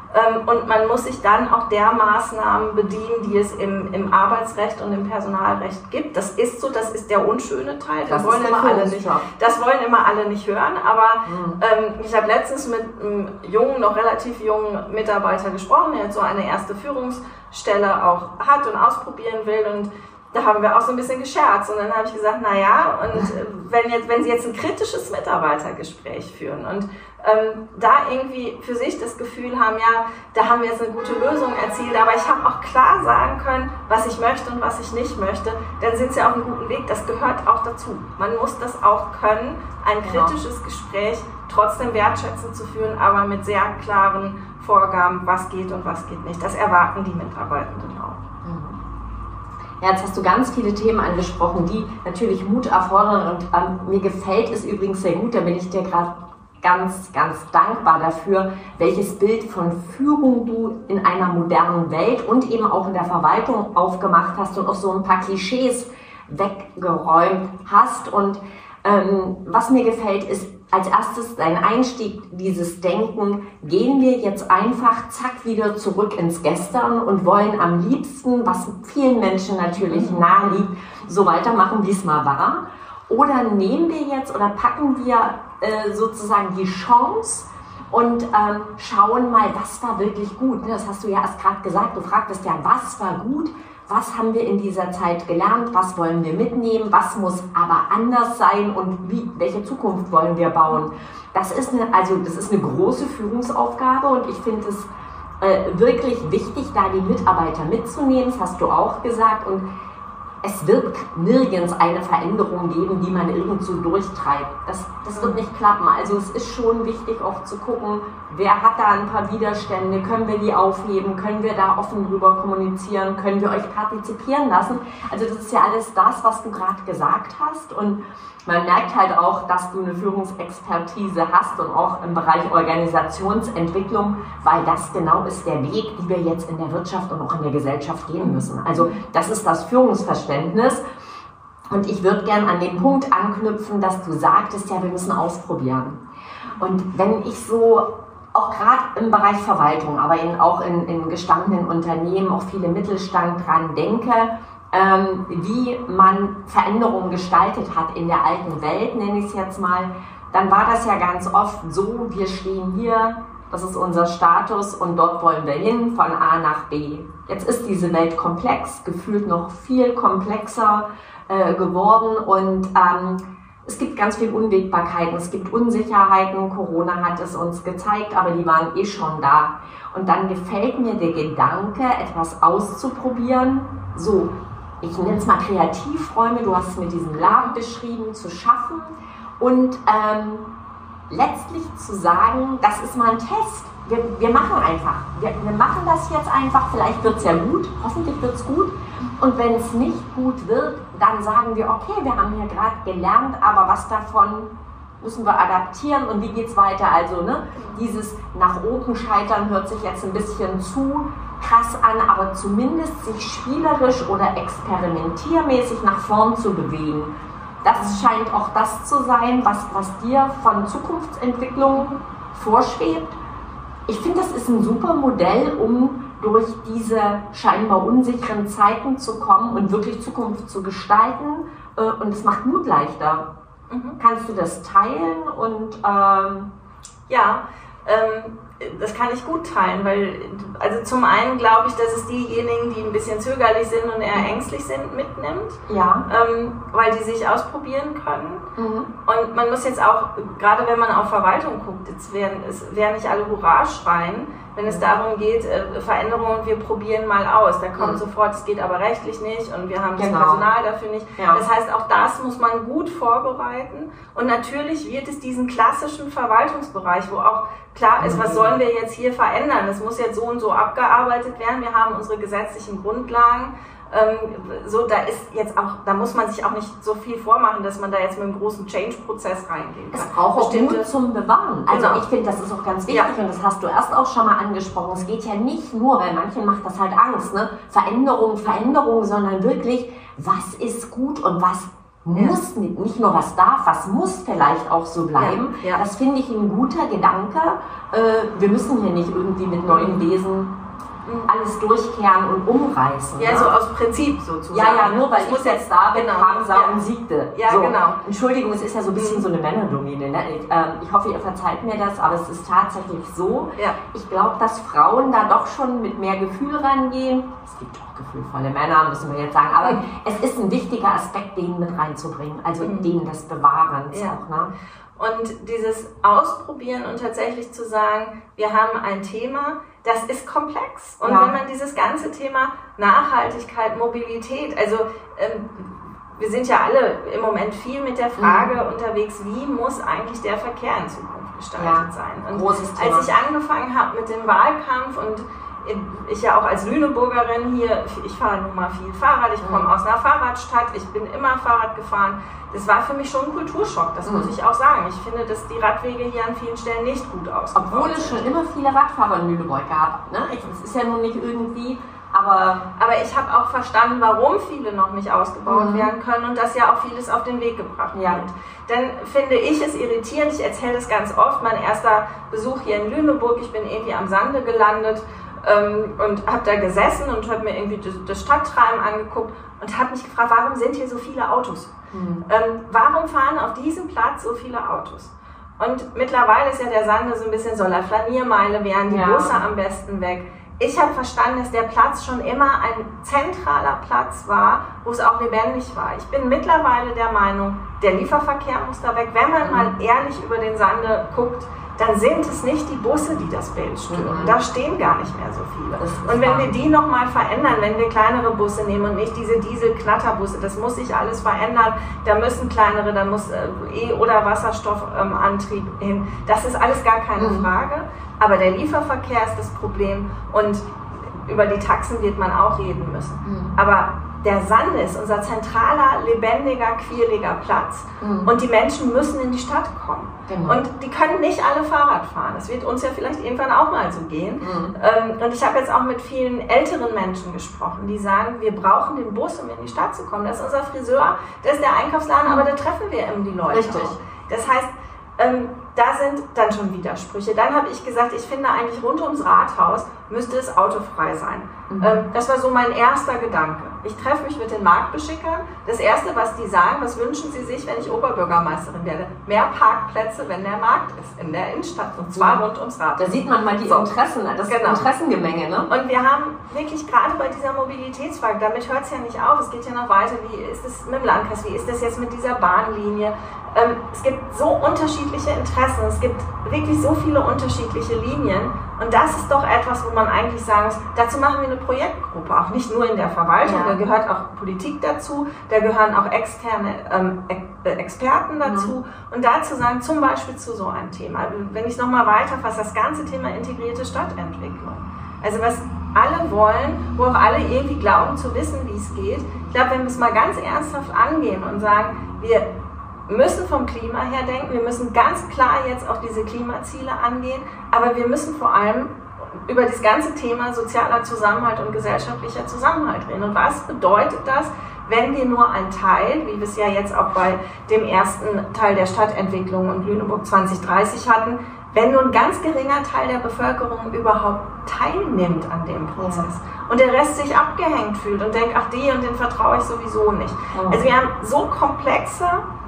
Und man muss sich dann auch der Maßnahmen bedienen, die es im Arbeitsrecht und im Personalrecht gibt. Das ist so, das ist der unschöne Teil. Das wollen immer alle nicht. Das wollen immer alle nicht hören. Aber ich habe letztens mit einem jungen, noch relativ jungen Mitarbeiter gesprochen, der jetzt so eine erste Führungsstelle auch hat und ausprobieren will. Und da haben wir auch so ein bisschen gescherzt und dann habe ich gesagt, naja, und wenn Sie jetzt ein kritisches Mitarbeitergespräch führen und da irgendwie für sich das Gefühl haben, ja, da haben wir jetzt eine gute Lösung erzielt, aber ich habe auch klar sagen können, was ich möchte und was ich nicht möchte, dann sind Sie auf einem guten Weg, das gehört auch dazu. Man muss das auch können, ein kritisches Gespräch trotzdem wertschätzend zu führen, aber mit sehr klaren Vorgaben, was geht und was geht nicht. Das erwarten die Mitarbeitenden auch. Ja, jetzt hast du ganz viele Themen angesprochen, die natürlich Mut erfordern und mir gefällt es übrigens sehr gut, da bin ich dir gerade ganz, ganz dankbar dafür, welches Bild von Führung du in einer modernen Welt und eben auch in der Verwaltung aufgemacht hast und auch so ein paar Klischees weggeräumt hast. Und was mir gefällt, ist als erstes dein Einstieg, dieses Denken, gehen wir jetzt einfach zack wieder zurück ins Gestern und wollen am liebsten, was vielen Menschen natürlich nahe liegt, so weitermachen, wie es mal war. Oder nehmen wir jetzt oder packen wir sozusagen die Chance und schauen mal, was war wirklich gut. Das hast du ja erst gerade gesagt, du fragtest ja, was war gut? Was haben wir in dieser Zeit gelernt? Was wollen wir mitnehmen? Was muss aber anders sein? Und welche Zukunft wollen wir bauen? Das ist eine große Führungsaufgabe und ich finde es wirklich wichtig, da die Mitarbeiter mitzunehmen. Das hast du auch gesagt. Und es wird nirgends eine Veränderung geben, die man irgendwo durchtreibt. Das wird nicht klappen. Also es ist schon wichtig auch zu gucken, wer hat da ein paar Widerstände, können wir die aufheben, können wir da offen drüber kommunizieren, können wir euch partizipieren lassen. Also das ist ja alles das, was du gerade gesagt hast und man merkt halt auch, dass du eine Führungsexpertise hast und auch im Bereich Organisationsentwicklung, weil das genau ist der Weg, den wir jetzt in der Wirtschaft und auch in der Gesellschaft gehen müssen. Also das ist das Führungsverständnis und ich würde gern an den Punkt anknüpfen, dass du sagtest, ja, wir müssen ausprobieren. Und wenn ich so auch gerade im Bereich Verwaltung, aber auch in gestandenen Unternehmen, auch viele Mittelstand dran denke, wie man Veränderungen gestaltet hat in der alten Welt, nenne ich es jetzt mal, dann war das ja ganz oft so, wir stehen hier, das ist unser Status und dort wollen wir hin, von A nach B. Jetzt ist diese Welt komplex, gefühlt noch viel komplexer geworden und es gibt ganz viel Unwägbarkeiten, es gibt Unsicherheiten, Corona hat es uns gezeigt, aber die waren eh schon da. Und dann gefällt mir der Gedanke, etwas auszuprobieren, so, ich nenne es mal Kreativräume, du hast es mit diesem Lab beschrieben, zu schaffen und letztlich zu sagen, das ist mal ein Test. Wir machen einfach. Wir machen das jetzt einfach, vielleicht wird es ja gut, hoffentlich wird es gut. Und wenn es nicht gut wird, dann sagen wir, okay, wir haben hier gerade gelernt, aber was davon müssen wir adaptieren und wie geht es weiter? Also dieses nach oben scheitern hört sich jetzt ein bisschen zu krass an, aber zumindest sich spielerisch oder experimentiermäßig nach vorn zu bewegen. Das scheint auch das zu sein, was dir von Zukunftsentwicklung vorschwebt. Ich finde, das ist ein super Modell, um durch diese scheinbar unsicheren Zeiten zu kommen und wirklich Zukunft zu gestalten. Und es macht Mut leichter. Kannst du das teilen? Und das kann ich gut teilen, weil also zum einen glaube ich, dass es diejenigen, die ein bisschen zögerlich sind und eher ängstlich sind, mitnimmt, weil die sich ausprobieren können. Und man muss jetzt auch, gerade wenn man auf Verwaltung guckt, es werden nicht alle Hurra schreien, wenn es darum geht, Veränderungen und wir probieren mal aus. Da kommt sofort, es geht aber rechtlich nicht und wir haben das Personal dafür nicht. Ja. Das heißt, auch das muss man gut vorbereiten. Und natürlich wird es diesen klassischen Verwaltungsbereich, wo auch klar ist, was sollen wir jetzt hier verändern? Es muss jetzt so und so abgearbeitet werden. Wir haben unsere gesetzlichen Grundlagen. Da muss man sich auch nicht so viel vormachen, dass man da jetzt mit einem großen Change-Prozess reingehen kann. Es braucht auch Mut zum Bewahren. Also ich finde, das ist auch ganz wichtig und das hast du erst auch schon mal angesprochen. Es geht ja nicht nur, weil manchen macht das halt Angst, ne? Veränderung, sondern wirklich, was ist gut und was muss, nicht nur was darf, was muss vielleicht auch so bleiben. Ja. Das finde ich ein guter Gedanke. Wir müssen hier nicht irgendwie mit neuen Wesen alles durchkehren und umreißen. Ja, so aus Prinzip sozusagen. Ja, nur weil ich jetzt da bin, kam, sah und siegte. Ja, so. Genau. Entschuldigung, es ist ja so ein bisschen so eine Männerdomäne. Ne? Ich hoffe, ihr verzeiht mir das, aber es ist tatsächlich so. Ja. Ich glaube, dass Frauen da doch schon mit mehr Gefühl rangehen. Es gibt auch gefühlvolle Männer, müssen wir jetzt sagen, aber es ist ein wichtiger Aspekt, den mit reinzubringen, also denen des Bewahrens auch. Ne? Und dieses Ausprobieren und tatsächlich zu sagen, wir haben ein Thema, das ist komplex. Und wenn man dieses ganze Thema Nachhaltigkeit, Mobilität, also wir sind ja alle im Moment viel mit der Frage unterwegs, wie muss eigentlich der Verkehr in Zukunft gestaltet sein? Und großes Thema. Als ich angefangen habe mit dem Wahlkampf und ich ja auch als Lüneburgerin hier, ich fahre nun mal viel Fahrrad, ich komme aus einer Fahrradstadt, ich bin immer Fahrrad gefahren. Das war für mich schon ein Kulturschock, das muss ich auch sagen. Ich finde, dass die Radwege hier an vielen Stellen nicht gut ausgebaut sind. Obwohl es schon immer viele Radfahrer in Lüneburg gab. Ne? Es ist ja nun nicht irgendwie, aber ich habe auch verstanden, warum viele noch nicht ausgebaut werden können und dass ja auch vieles auf den Weg gebracht wird. Dann finde ich es irritierend, ich erzähle das ganz oft, mein erster Besuch hier in Lüneburg, ich bin irgendwie am Sande gelandet, und habe da gesessen und habe mir irgendwie das Stadttreiben angeguckt und habe mich gefragt, warum sind hier so viele Autos? Warum fahren auf diesem Platz so viele Autos? Und mittlerweile ist ja der Sande so ein bisschen so eine Flaniermeile, wären die Busse am besten weg. Ich habe verstanden, dass der Platz schon immer ein zentraler Platz war, wo es auch lebendig war. Ich bin mittlerweile der Meinung, der Lieferverkehr muss da weg. Wenn man mal ehrlich über den Sande guckt, dann sind es nicht die Busse, die das Bild stören. Da stehen gar nicht mehr so viele. Und wenn wir die nochmal verändern, wenn wir kleinere Busse nehmen und nicht diese Diesel-Knatterbusse, das muss sich alles verändern. Da müssen kleinere, da muss E- oder Wasserstoffantrieb hin. Das ist alles gar keine Frage. Aber der Lieferverkehr ist das Problem und über die Taxen wird man auch reden müssen. Aber der Sande ist unser zentraler, lebendiger, quirliger Platz und die Menschen müssen in die Stadt kommen. Und die können nicht alle Fahrrad fahren. Das wird uns ja vielleicht irgendwann auch mal so gehen. Und ich habe jetzt auch mit vielen älteren Menschen gesprochen, die sagen, wir brauchen den Bus, um in die Stadt zu kommen. Das ist unser Friseur, das ist der Einkaufsladen, aber da treffen wir eben die Leute auch. Das heißt, da sind dann schon Widersprüche. Dann habe ich gesagt, ich finde eigentlich rund ums Rathaus müsste es autofrei sein. Das war so mein erster Gedanke. Ich treffe mich mit den Marktbeschickern. Das Erste, was die sagen, was wünschen sie sich, wenn ich Oberbürgermeisterin werde? Mehr Parkplätze, wenn der Markt ist, in der Innenstadt, und zwar rund ums Rathaus. Da sieht man mal die Interessen, das Interessengemenge. Ne? Und wir haben wirklich gerade bei dieser Mobilitätsfrage, damit hört es ja nicht auf, es geht ja noch weiter, wie ist es mit dem Landkreis, wie ist das jetzt mit dieser Bahnlinie? Es gibt so unterschiedliche Interessen, es gibt wirklich so viele unterschiedliche Linien und das ist doch etwas, wo man eigentlich sagen muss, dazu machen wir eine Projektgruppe, auch nicht nur in der Verwaltung, da gehört auch Politik dazu, da gehören auch externe Experten dazu und dazu sagen, zum Beispiel zu so einem Thema, wenn ich nochmal weiterfasse, das ganze Thema integrierte Stadtentwicklung, also was alle wollen, wo auch alle irgendwie glauben zu wissen, wie es geht. Ich glaube, wenn wir es mal ganz ernsthaft angehen und sagen, wir müssen vom Klima her denken, wir müssen ganz klar jetzt auch diese Klimaziele angehen, aber wir müssen vor allem über das ganze Thema sozialer Zusammenhalt und gesellschaftlicher Zusammenhalt reden. Und was bedeutet das, wenn wir nur einen Teil, wie wir es ja jetzt auch bei dem ersten Teil der Stadtentwicklung und Lüneburg 2030 hatten, wenn nur ein ganz geringer Teil der Bevölkerung überhaupt teilnimmt an dem Prozess und der Rest sich abgehängt fühlt und denkt, ach die und den vertraue ich sowieso nicht. Also wir haben so komplexe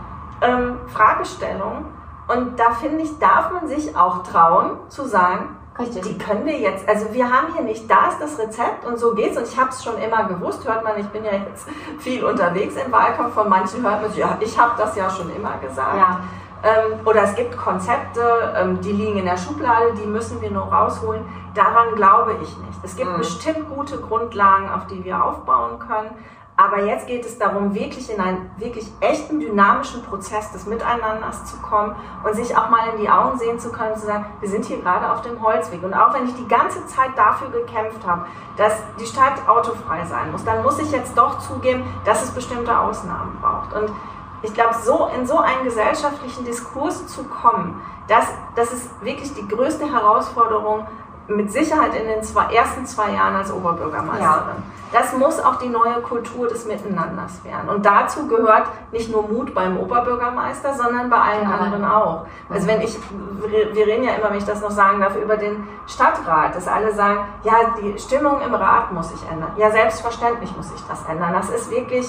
Fragestellungen und da finde ich, darf man sich auch trauen zu sagen, Richtig. Die können wir jetzt, also wir haben hier nicht, da ist das Rezept und so geht's und ich habe es schon immer gewusst, hört man, ich bin ja jetzt viel unterwegs im Wahlkampf, von manchen hört man, ja, ich habe das ja schon immer gesagt. Ja. Oder es gibt Konzepte, die liegen in der Schublade, die müssen wir nur rausholen. Daran glaube ich nicht. Es gibt bestimmt gute Grundlagen, auf die wir aufbauen können. Aber jetzt geht es darum, wirklich in einen wirklich echten, dynamischen Prozess des Miteinanders zu kommen und sich auch mal in die Augen sehen zu können und zu sagen, wir sind hier gerade auf dem Holzweg. Und auch wenn ich die ganze Zeit dafür gekämpft habe, dass die Stadt autofrei sein muss, dann muss ich jetzt doch zugeben, dass es bestimmte Ausnahmen braucht. Und ich glaube, in so einen gesellschaftlichen Diskurs zu kommen, das ist wirklich die größte Herausforderung, mit Sicherheit in den ersten 2 Jahren als Oberbürgermeisterin. Ja. Das muss auch die neue Kultur des Miteinanders werden. Und dazu gehört nicht nur Mut beim Oberbürgermeister, sondern bei allen anderen auch. Also wir reden ja immer, wenn ich das noch sagen darf, über den Stadtrat, dass alle sagen, ja, die Stimmung im Rat muss sich ändern. Ja, selbstverständlich muss sich das ändern. Das ist wirklich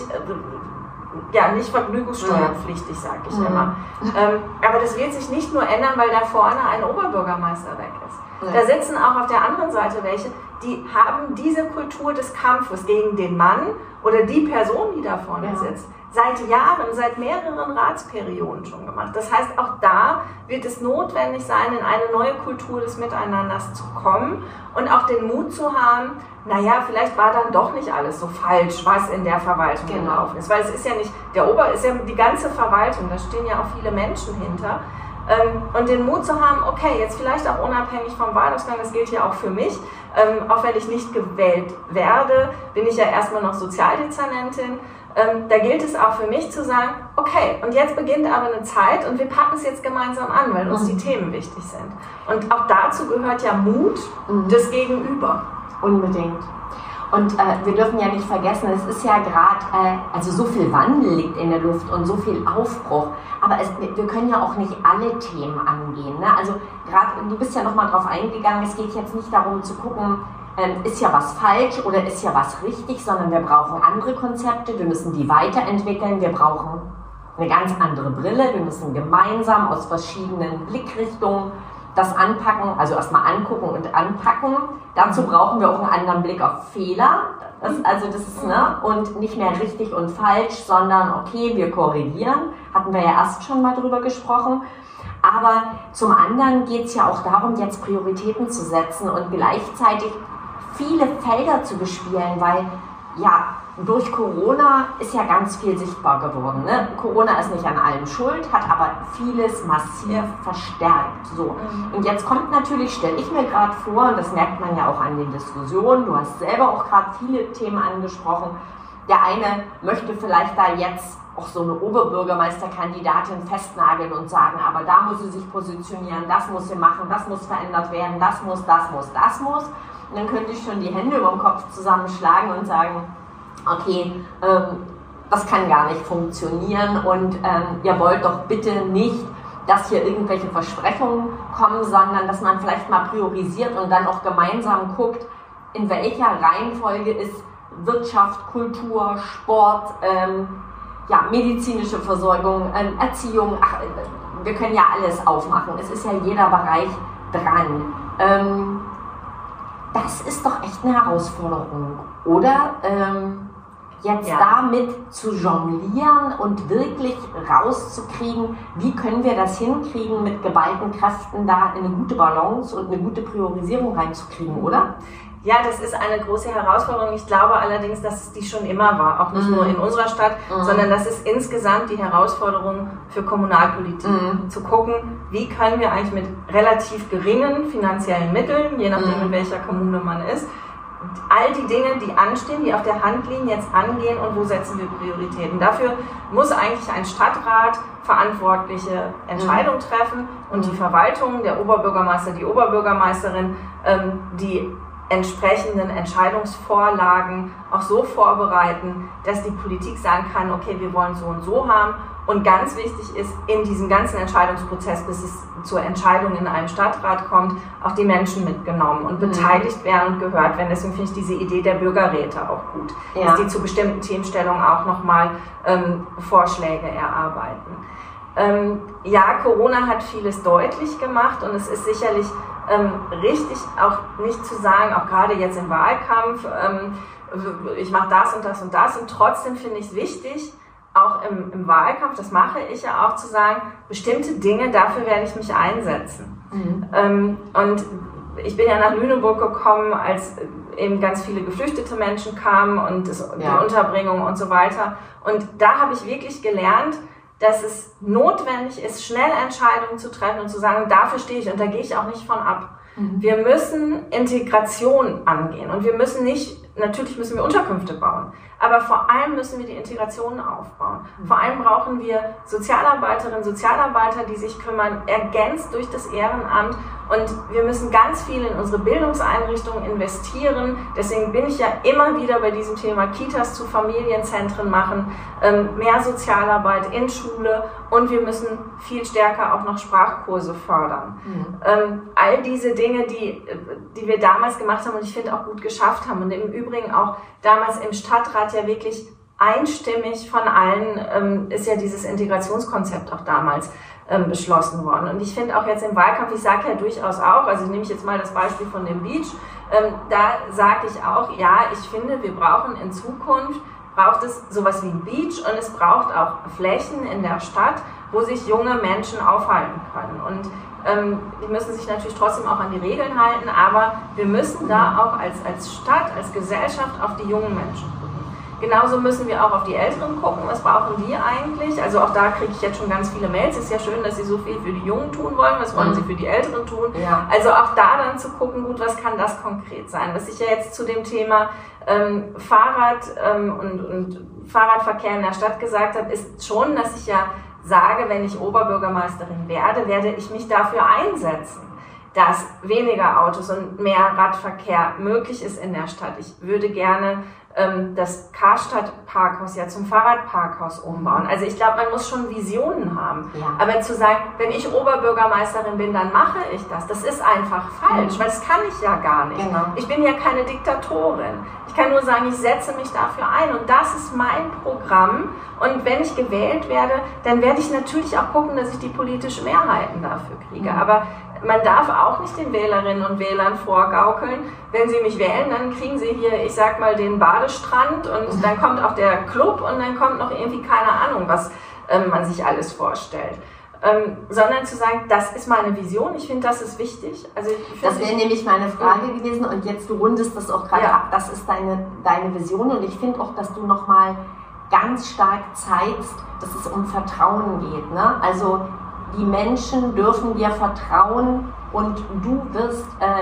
nicht vergnügungssteuerpflichtig, sage ich immer. Aber das wird sich nicht nur ändern, weil da vorne ein Oberbürgermeister weg ist. Da sitzen auch auf der anderen Seite welche, die haben diese Kultur des Kampfes gegen den Mann oder die Person, die da vorne sitzt, seit Jahren, seit mehreren Ratsperioden schon gemacht. Das heißt, auch da wird es notwendig sein, in eine neue Kultur des Miteinanders zu kommen und auch den Mut zu haben, naja, vielleicht war dann doch nicht alles so falsch, was in der Verwaltung gelaufen ist. Weil es ist ja nicht, ist ja die ganze Verwaltung, da stehen ja auch viele Menschen hinter. Und den Mut zu haben, okay, jetzt vielleicht auch unabhängig vom Wahlausgang, das gilt ja auch für mich, auch wenn ich nicht gewählt werde, bin ich ja erstmal noch Sozialdezernentin, da gilt es auch für mich zu sagen, okay, und jetzt beginnt aber eine Zeit und wir packen es jetzt gemeinsam an, weil uns die Themen wichtig sind. Und auch dazu gehört ja Mut des Gegenüber. Unbedingt. Und wir dürfen ja nicht vergessen, es ist ja gerade, also so viel Wandel liegt in der Luft und so viel Aufbruch, aber wir können ja auch nicht alle Themen angehen. Ne? Also gerade, du bist ja nochmal drauf eingegangen, es geht jetzt nicht darum zu gucken, ist ja was falsch oder ist ja was richtig, sondern wir brauchen andere Konzepte, wir müssen die weiterentwickeln, wir brauchen eine ganz andere Brille, wir müssen gemeinsam aus verschiedenen Blickrichtungen das anpacken, also erstmal angucken und anpacken. Dazu brauchen wir auch einen anderen Blick auf Fehler. Das ist, und nicht mehr richtig und falsch, sondern okay, wir korrigieren. Hatten wir ja erst schon mal drüber gesprochen. Aber zum anderen geht es ja auch darum, jetzt Prioritäten zu setzen und gleichzeitig viele Felder zu bespielen, weil ja, durch Corona ist ja ganz viel sichtbar geworden. Ne? Corona ist nicht an allem schuld, hat aber vieles massiv verstärkt. So. Und jetzt kommt natürlich, stelle ich mir gerade vor, und das merkt man ja auch an den Diskussionen, du hast selber auch gerade viele Themen angesprochen, der eine möchte vielleicht da jetzt auch so eine Oberbürgermeisterkandidatin festnageln und sagen, aber da muss sie sich positionieren, das muss sie machen, das muss verändert werden, das muss. Und dann könnte ich schon die Hände über den Kopf zusammenschlagen und sagen, okay, das kann gar nicht funktionieren und ihr wollt doch bitte nicht, dass hier irgendwelche Versprechungen kommen, sondern dass man vielleicht mal priorisiert und dann auch gemeinsam guckt, in welcher Reihenfolge ist Wirtschaft, Kultur, Sport, medizinische Versorgung, Erziehung, wir können ja alles aufmachen, es ist ja jeder Bereich dran. Das ist doch echt eine Herausforderung, oder? Damit zu jonglieren und wirklich rauszukriegen, wie können wir das hinkriegen, mit geballten Kräften da eine gute Balance und eine gute Priorisierung reinzukriegen, oder? Ja, das ist eine große Herausforderung. Ich glaube allerdings, dass es die schon immer war, auch nicht nur in unserer Stadt, sondern das ist insgesamt die Herausforderung für Kommunalpolitik, zu gucken, wie können wir eigentlich mit relativ geringen finanziellen Mitteln, je nachdem in welcher Kommune man ist, all die Dinge, die anstehen, die auf der Hand liegen, jetzt angehen und wo setzen wir Prioritäten. Dafür muss eigentlich ein Stadtrat verantwortliche Entscheidungen treffen und die Verwaltung, der Oberbürgermeister, die Oberbürgermeisterin, die entsprechenden Entscheidungsvorlagen auch so vorbereiten, dass die Politik sagen kann, okay, wir wollen so und so haben. Und ganz wichtig ist, in diesem ganzen Entscheidungsprozess, bis es zur Entscheidung in einem Stadtrat kommt, auch die Menschen mitgenommen und beteiligt werden und gehört werden. Deswegen finde ich diese Idee der Bürgerräte auch gut, dass die zu bestimmten Themenstellungen auch nochmal Vorschläge erarbeiten. Ja, Corona hat vieles deutlich gemacht und es ist sicherlich richtig, auch nicht zu sagen, auch gerade jetzt im Wahlkampf, ich mache das und das und das, und trotzdem finde ich es wichtig, auch im Wahlkampf, das mache ich ja auch, zu sagen, bestimmte Dinge, dafür werde ich mich einsetzen. Und ich bin ja nach Lüneburg gekommen, als eben ganz viele geflüchtete Menschen kamen und die Unterbringung und so weiter. Und da habe ich wirklich gelernt, dass es notwendig ist, schnell Entscheidungen zu treffen und zu sagen, dafür stehe ich und da gehe ich auch nicht von ab. Wir müssen Integration angehen und natürlich müssen wir Unterkünfte bauen, aber vor allem müssen wir die Integration aufbauen. Vor allem brauchen wir Sozialarbeiterinnen, Sozialarbeiter, die sich kümmern, ergänzt durch das Ehrenamt, und wir müssen ganz viel in unsere Bildungseinrichtungen investieren. Deswegen bin ich ja immer wieder bei diesem Thema Kitas zu Familienzentren machen, mehr Sozialarbeit in Schule, und wir müssen viel stärker auch noch Sprachkurse fördern. All diese Dinge, die wir damals gemacht haben und ich finde auch gut geschafft haben, und im Übrigen auch damals im Stadtrat ja wirklich einstimmig von allen, ist ja dieses Integrationskonzept auch damals beschlossen worden. Und ich finde auch jetzt im Wahlkampf, ich sage ja durchaus auch, also nehme ich jetzt mal das Beispiel von dem Beach, da sage ich auch, ja, ich finde, wir brauchen in Zukunft, braucht es sowas wie ein Beach, und es braucht auch Flächen in der Stadt, wo sich junge Menschen aufhalten können. Und die müssen sich natürlich trotzdem auch an die Regeln halten, aber wir müssen da auch als Stadt, als Gesellschaft auf die jungen Menschen gucken. Genauso müssen wir auch auf die Älteren gucken, was brauchen die eigentlich? Also auch da kriege ich jetzt schon ganz viele Mails. Es ist ja schön, dass sie so viel für die Jungen tun wollen, was wollen sie für die Älteren tun? Ja. Also auch da dann zu gucken, gut, was kann das konkret sein? Was ich ja jetzt zu dem Thema Fahrrad und Fahrradverkehr in der Stadt gesagt habe, ist schon, dass ich ja sage, wenn ich Oberbürgermeisterin werde ich mich dafür einsetzen, dass weniger Autos und mehr Radverkehr möglich ist in der Stadt. Ich würde gerne das Karstadt-Parkhaus ja zum Fahrradparkhaus umbauen. Also ich glaube, man muss schon Visionen haben. Ja. Aber zu sagen, wenn ich Oberbürgermeisterin bin, dann mache ich das. Das ist einfach falsch, weil das kann ich ja gar nicht. Genau. Ich bin ja keine Diktatorin. Ich kann nur sagen, ich setze mich dafür ein, und das ist mein Programm. Und wenn ich gewählt werde, dann werde ich natürlich auch gucken, dass ich die politischen Mehrheiten dafür kriege. Aber man darf auch nicht den Wählerinnen und Wählern vorgaukeln, wenn sie mich wählen, dann kriegen sie hier, ich sag mal, den Badestrand, und dann kommt auch der Club, und dann kommt noch irgendwie keine Ahnung, was man sich alles vorstellt. Sondern zu sagen, das ist meine Vision, ich finde, das ist wichtig. Also das wäre nämlich meine Frage gewesen, und jetzt, du rundest das auch gerade ab, das ist deine Vision, und ich finde auch, dass du nochmal ganz stark zeigst, dass es um Vertrauen geht, ne? Also die Menschen dürfen dir vertrauen, und du wirst,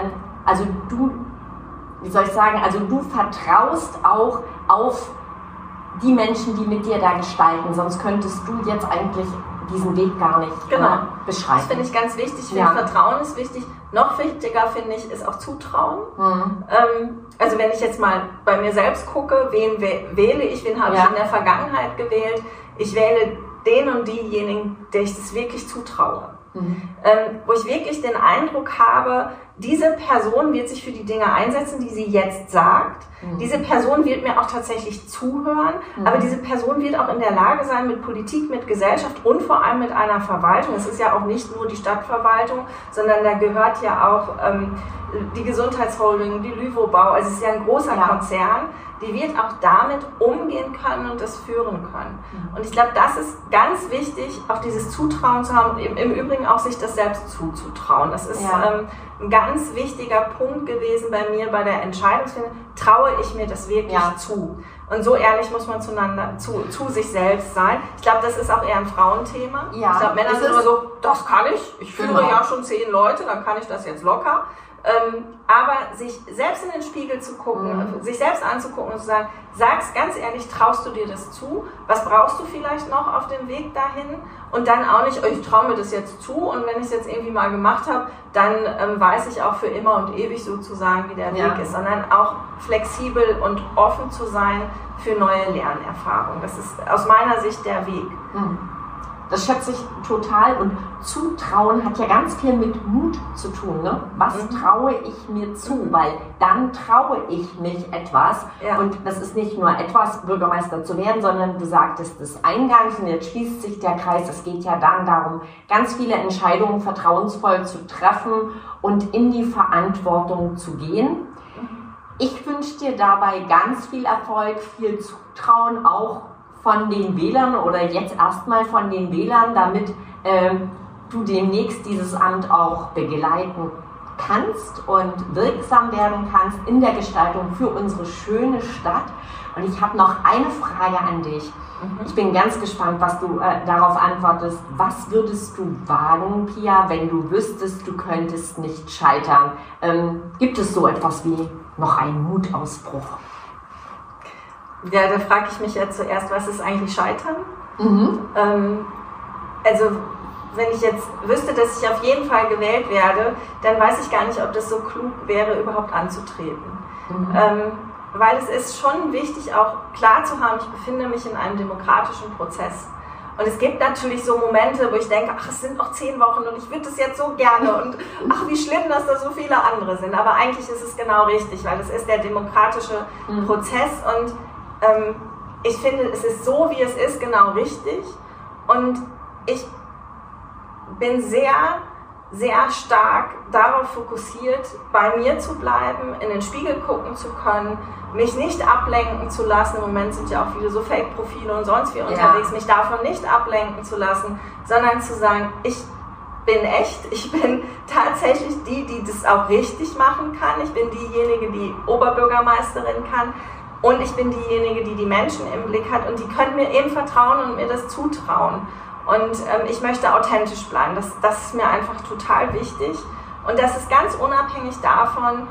du vertraust auch auf die Menschen, die mit dir da gestalten, sonst könntest du jetzt eigentlich diesen Weg gar nicht beschreiben. Das finde ich ganz wichtig. Ich finde, Vertrauen ist wichtig. Noch wichtiger, finde ich, ist auch Zutrauen. Also wenn ich jetzt mal bei mir selbst gucke, wen wähle ich, wen habe ich in der Vergangenheit gewählt, ich wähle den und diejenigen, der ich das wirklich zutraue. Wo ich wirklich den Eindruck habe, diese Person wird sich für die Dinge einsetzen, die sie jetzt sagt. Diese Person wird mir auch tatsächlich zuhören, aber diese Person wird auch in der Lage sein, mit Politik, mit Gesellschaft und vor allem mit einer Verwaltung. Es ist ja auch nicht nur die Stadtverwaltung, sondern da gehört ja auch die Gesundheitsholding, die Lüwobau, also es ist ja ein großer Konzern, die wird auch damit umgehen können und das führen können. Und ich glaube, das ist ganz wichtig, auch dieses Zutrauen zu haben, im Übrigen auch sich das selbst zuzutrauen. Das ist ein ganz wichtiger Punkt gewesen bei mir bei der Entscheidungsfindung. Traue ich mir das wirklich zu? Und so ehrlich muss man zu sich selbst sein. Ich glaube, das ist auch eher ein Frauenthema. Ja. Ich glaube, Männer sind immer so, das kann ich. Ich führe ja schon 10 Leute, dann kann ich das jetzt locker. Aber sich selbst in den Spiegel zu gucken, sich selbst anzugucken und zu sagen, sag's ganz ehrlich, traust du dir das zu? Was brauchst du vielleicht noch auf dem Weg dahin? Und dann auch nicht, oh, ich traue mir das jetzt zu und wenn ich es jetzt irgendwie mal gemacht habe, dann weiß ich auch für immer und ewig sozusagen, wie der Weg ist, sondern auch flexibel und offen zu sein für neue Lernerfahrungen. Das ist aus meiner Sicht der Weg. Das schätze ich total, und Zutrauen hat ja ganz viel mit Mut zu tun. Ne? Was traue ich mir zu? Weil dann traue ich mich etwas. Ja. Und das ist nicht nur etwas, Bürgermeister zu werden, sondern du sagtest es eingangs und jetzt schließt sich der Kreis. Es geht ja dann darum, ganz viele Entscheidungen vertrauensvoll zu treffen und in die Verantwortung zu gehen. Ich wünsche dir dabei ganz viel Erfolg, viel Zutrauen, auch von den Wählern oder jetzt erstmal von den Wählern, damit du demnächst dieses Amt auch begleiten kannst und wirksam werden kannst in der Gestaltung für unsere schöne Stadt. Und ich habe noch eine Frage an dich. Ich bin ganz gespannt, was du darauf antwortest. Was würdest du wagen, Pia, wenn du wüsstest, du könntest nicht scheitern? Gibt es so etwas wie noch einen Mutausbruch? Ja, da frage ich mich ja zuerst, was ist eigentlich Scheitern? Also, wenn ich jetzt wüsste, dass ich auf jeden Fall gewählt werde, dann weiß ich gar nicht, ob das so klug wäre, überhaupt anzutreten. Weil es ist schon wichtig, auch klar zu haben, ich befinde mich in einem demokratischen Prozess. Und es gibt natürlich so Momente, wo ich denke, ach, es sind noch 10 Wochen und ich würde das jetzt so gerne und ach, wie schlimm, dass da so viele andere sind. Aber eigentlich ist es genau richtig, weil es ist der demokratische Prozess und ich finde, es ist so, wie es ist, genau richtig. Und ich bin sehr, sehr stark darauf fokussiert, bei mir zu bleiben, in den Spiegel gucken zu können, mich nicht ablenken zu lassen. Im Moment sind ja auch viele so Fake-Profile und sonst wie unterwegs, mich davon nicht ablenken zu lassen, sondern zu sagen, ich bin echt, ich bin tatsächlich die das auch richtig machen kann. Ich bin diejenige, die Oberbürgermeisterin kann. Und ich bin diejenige, die die Menschen im Blick hat und die können mir eben vertrauen und mir das zutrauen. Und ich möchte authentisch bleiben. Das ist mir einfach total wichtig. Und das ist ganz unabhängig davon,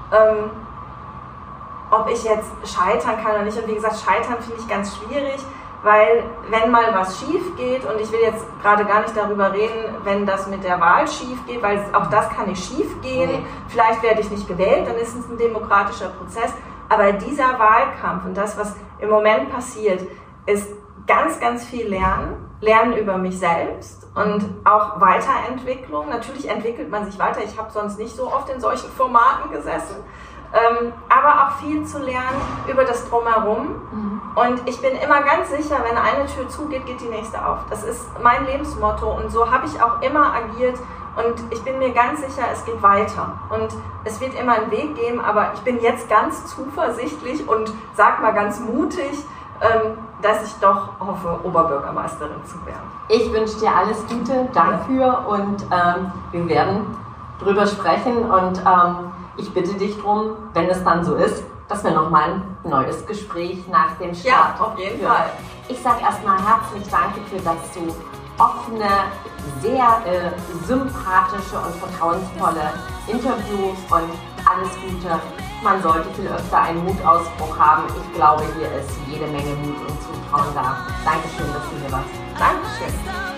ob ich jetzt scheitern kann oder nicht. Und wie gesagt, scheitern finde ich ganz schwierig, weil wenn mal was schief geht, und ich will jetzt gerade gar nicht darüber reden, wenn das mit der Wahl schief geht, weil auch das kann nicht schief gehen. Vielleicht werde ich nicht gewählt, dann ist es ein demokratischer Prozess. Aber dieser Wahlkampf und das, was im Moment passiert, ist ganz, ganz viel Lernen über mich selbst und auch Weiterentwicklung. Natürlich entwickelt man sich weiter. Ich habe sonst nicht so oft in solchen Formaten gesessen. Aber auch viel zu lernen über das Drumherum. Und ich bin immer ganz sicher, wenn eine Tür zugeht, geht die nächste auf. Das ist mein Lebensmotto und so habe ich auch immer agiert. Und ich bin mir ganz sicher, es geht weiter. Und es wird immer einen Weg geben, aber ich bin jetzt ganz zuversichtlich und sag mal ganz mutig, dass ich doch hoffe, Oberbürgermeisterin zu werden. Ich wünsche dir alles Gute dafür und wir werden drüber sprechen und ich bitte dich darum, wenn es dann so ist, dass wir nochmal ein neues Gespräch nach dem Start Ja, auf jeden Fall. Ich sage erstmal herzlich danke für das so offene, sehr sympathische und vertrauensvolle Interview und alles Gute. Man sollte viel öfter einen Mutausbruch haben. Ich glaube, hier ist jede Menge Mut und Zutrauen da. Dankeschön, dass du hier warst. Dankeschön.